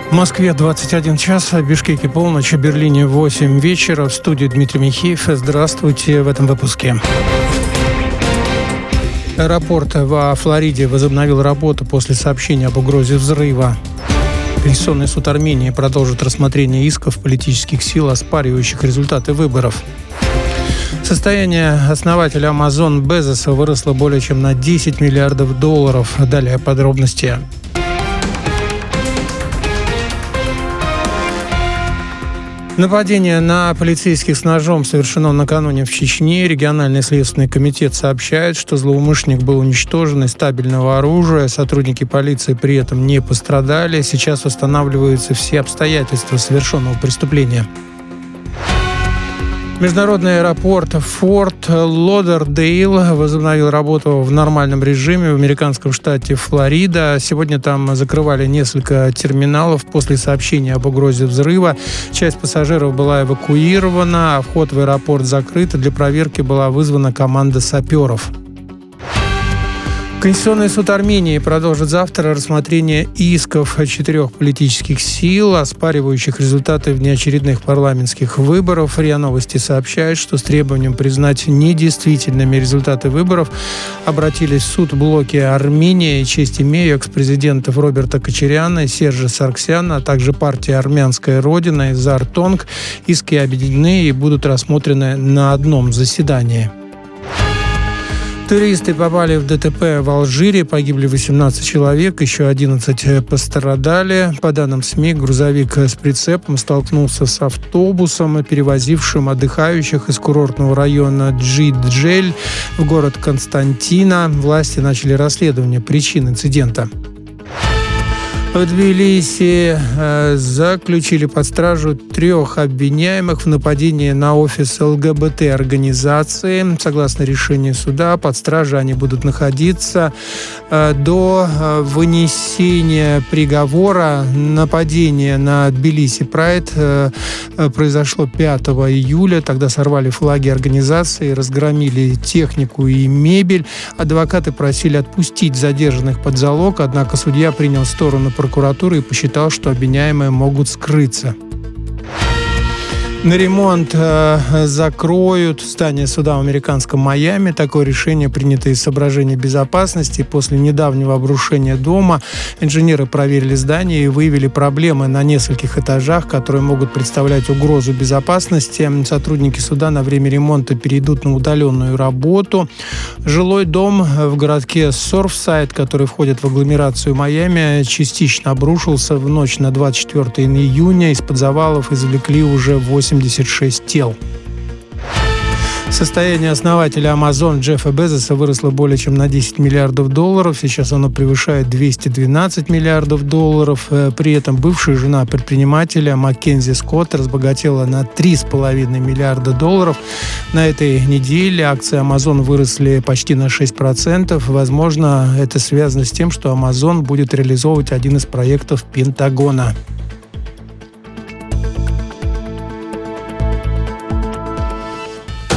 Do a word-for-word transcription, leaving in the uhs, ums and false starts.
В Москве двадцать один час, в Бишкеке полночь, в Берлине восемь вечера. В студии Дмитрий Михеев. Здравствуйте в этом выпуске. Аэропорт во Флориде возобновил работу после сообщения об угрозе взрыва. Конституционный суд Армении продолжит рассмотрение исков политических сил, оспаривающих результаты выборов. Состояние основателя Amazon Безоса выросло более чем на десять миллиардов долларов. Далее подробности. Нападение на полицейских с ножом совершено накануне в Чечне. Региональный следственный комитет сообщает, что злоумышленник был уничтожен из стабильного оружия. Сотрудники полиции при этом не пострадали. Сейчас восстанавливаются все обстоятельства совершенного преступления. Международный аэропорт Форт Лодердейл возобновил работу в нормальном режиме в американском штате Флорида. Сегодня там закрывали несколько терминалов после сообщения об угрозе взрыва. Часть пассажиров была эвакуирована, а вход в аэропорт закрыт. Для проверки была вызвана команда саперов. Конституционный суд Армении продолжит завтра рассмотрение исков четырех политических сил, оспаривающих результаты внеочередных парламентских выборов. РИА Новости сообщает, что с требованием признать недействительными результаты выборов обратились в суд блоки Армения и честь имею экс-президентов Роберта Кочаряна и Сержа Саргсяна, а также партия «Армянская Родина» и Зартонг. Иски объединены и будут рассмотрены на одном заседании. Туристы попали в ДТП в Алжире, погибли восемнадцать человек, еще одиннадцать пострадали. По данным СМИ, грузовик с прицепом столкнулся с автобусом, перевозившим отдыхающих из курортного района Джиджель в город Константина. Власти начали расследование причин инцидента. В Тбилиси э, заключили под стражу трех обвиняемых в нападении на офис ЛГБТ-организации. Согласно решению суда, под стражей они будут находиться э, до э, вынесения приговора. Нападение на Тбилиси Прайд э, э, произошло пятого июля. Тогда сорвали флаги организации, разгромили технику и мебель. Адвокаты просили отпустить задержанных под залог, однако судья принял сторону прокуратуры и посчитал, что обвиняемые могут скрыться. На ремонт э, закроют здание суда в американском Майами. Такое решение принято из соображений безопасности. После недавнего обрушения дома инженеры проверили здание и выявили проблемы на нескольких этажах, которые могут представлять угрозу безопасности. Сотрудники суда на время ремонта перейдут на удаленную работу. Жилой дом в городке Сорфсайд, который входит в агломерацию Майами, частично обрушился в ночь на двадцать четвёртое июня. Из-под завалов извлекли уже восемьдесят шесть тел. Состояние основателя Amazon Джеффа Безоса выросло более чем на десять миллиардов долларов. Сейчас оно превышает двести двенадцать миллиардов долларов. При этом бывшая жена предпринимателя Маккензи Скотт разбогатела на три с половиной миллиарда долларов. На этой неделе акции Amazon выросли почти на шесть процентов. Возможно, это связано с тем, что Amazon будет реализовывать один из проектов Пентагона.